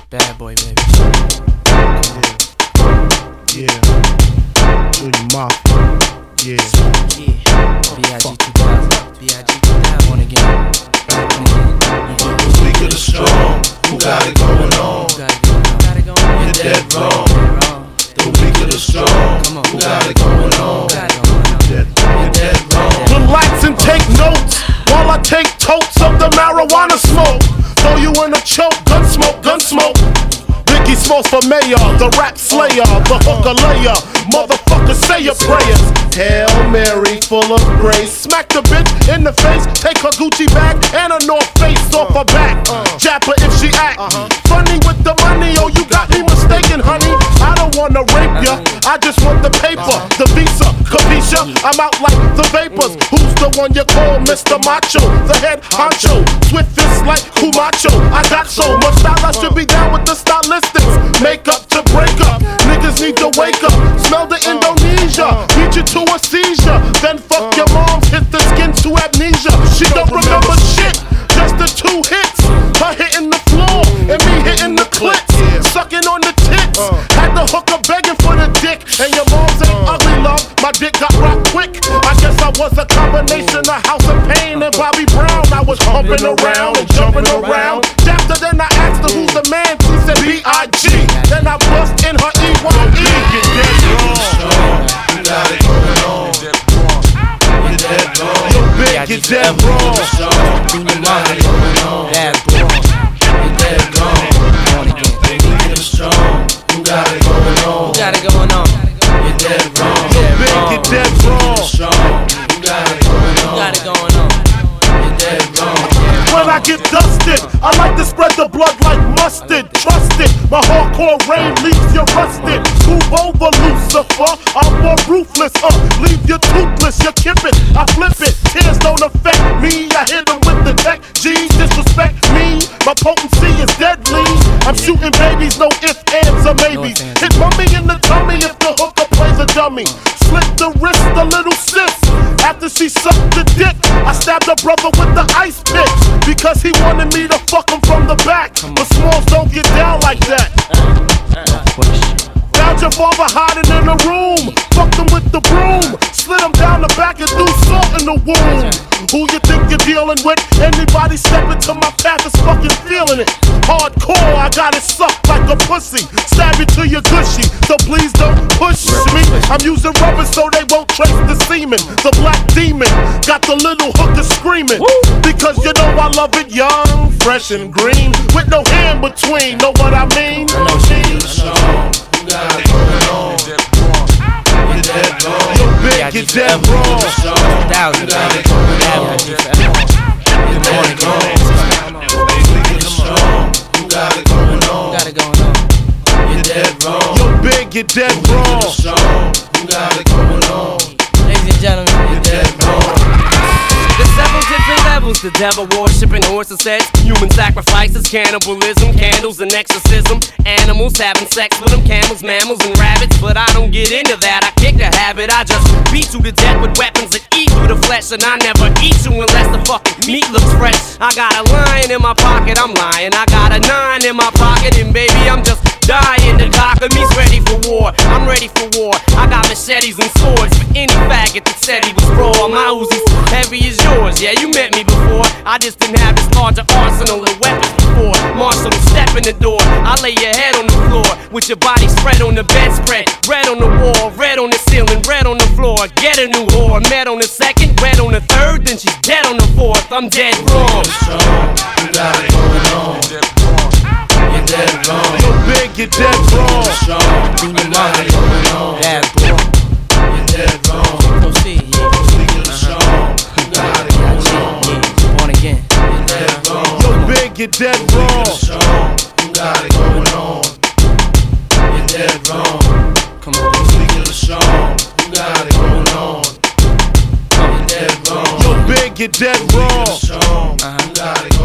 Bad boy, baby. Yeah. Junior Mafia. Yeah. B.I.G. 2000. B.I.G. 2000. Born again. The weak of the strong, who got it going on? You're dead wrong. The weak of the strong, who got it going on? You're dead wrong. Relax and take notes while I take totes of the marijuana smoke. Throw you in a choke, gun smoke, gun smoke. Biggie Smalls for mayor, the rap slayer, the hooker layer. Motherfucker, say your prayers. Hail Mary, full of grace. Smack the bitch in the face. Take her Gucci bag and her North Face off her back. Jab her if she act funny with the money. Oh, you got me mistaken, honey. I don't wanna rape ya. I just want the paper, the visa, capisha. I'm out like the vapors. Who's the one you call Mr. Macho? The head honcho, swift fist like Kumacho. I got so much style, I should be down with the stylistics. Make up to break up. Niggas need to wake up. Smell the Indonesia. Beat you to a seizure. Then fuck your moms. Hit the skin to amnesia. She don't remember shit. Just the 2 hits. Her hitting the floor and me hitting the clits. Sucking on the tits. Had the hooker begging for the dick. And your mom's ain't ugly, love. My dick got rocked quick. I guess I was a combination of House of Pain and Bobby Brown. I was humping around and jumping around. After then I asked her who's the man. She said B.I.G. Then I bust in her E.Y.E. You're dead wrong. You got it going on. You're dead wrong. You're big, you're dead wrong. You got it going on. Bad boy. You're dead wrong. Born again. The weak and the strong, who got it going on? Got it going on. You're dead wrong. You're big, you're dead wrong. Strong, who got it going on? Got it going on. You're dead wrong. When I get dusted, I like to spread the blood like mustard. Trust it, my hardcore rain leaves you rusted. Move over, Lucifer, I'm more ruthless. Leave you toothless, you kip it, I flip it. Tears don't affect me, I hit them with the tech. G's disrespect me, my potency is deadly. I'm shooting babies, no ifs, ands, or maybes. Hit mommy in the tummy if the hooker plays a dummy. Slit the wrist, a little sis. After she sucked the dick, I stabbed her brother with the ice pick. Because he wanted me to fuck him from the back. But Smalls don't get down like that. Found your father hiding in a room. Fucked him with the broom. Slid him down the back and threw salt in the wound. Who you think you're dealing with? Anybody step into my path is fucking feeling it. Hardcore, I got it sucked like a pussy. Stab you till you're gushy, so please don't push me. I'm using rubber so they won't trace the semen. The black demon got the little hooker screaming. Because you know I love it young, fresh and green, with no hand between. Know what I mean? You're strong, who got it going on? You're dead wrong. You're big, you're dead wrong. Strong, 2000. you got it going on. You're dead wrong. You're strong, who got it going on? Got it going on. You're dead wrong. You're big, you're dead wrong. You're strong, who got it going on? Ladies and gentlemen, You're dead wrong. There's several different levels to devil worshiping, horses, sex, human sacrifices, cannibalism, candles and exorcism, animals having sex with them, camels, mammals and rabbits. But I don't get into that, I kick the habit. I just beat you to death with weapons that eat through the flesh. And I never eat you unless the fucking meat looks fresh. I got a lion in my pocket, I'm lying. I got a 9 in my pocket, and baby, I'm just dying to conquer me's ready for war. I'm ready for war. I got machetes and swords for any faggot that said he was raw. My Uzi's heavy as yours. Yeah, you met me before. I just didn't have this larger arsenal of weapons before. Marshall, step in the door. I lay your head on the floor with your body spread on the bedspread. Red on the wall, red on the ceiling, red on the floor. Get a new whore. Met on the second, red on the third, then she's dead on the fourth. I'm dead wrong. You're strong, you got it going on. You're dead wrong. You're big, you're dead wrong. You're strong, you got it going on. bad boy. You're dead wrong. Proceed, yeah. You're strong, you got it going on. Born again. You're dead wrong. You're big, you're dead wrong. You're strong, you got it going on. You're dead wrong. Come on. You're strong, you got it going on. You're dead wrong. You're big, you're dead wrong. You're strong, you got it going on.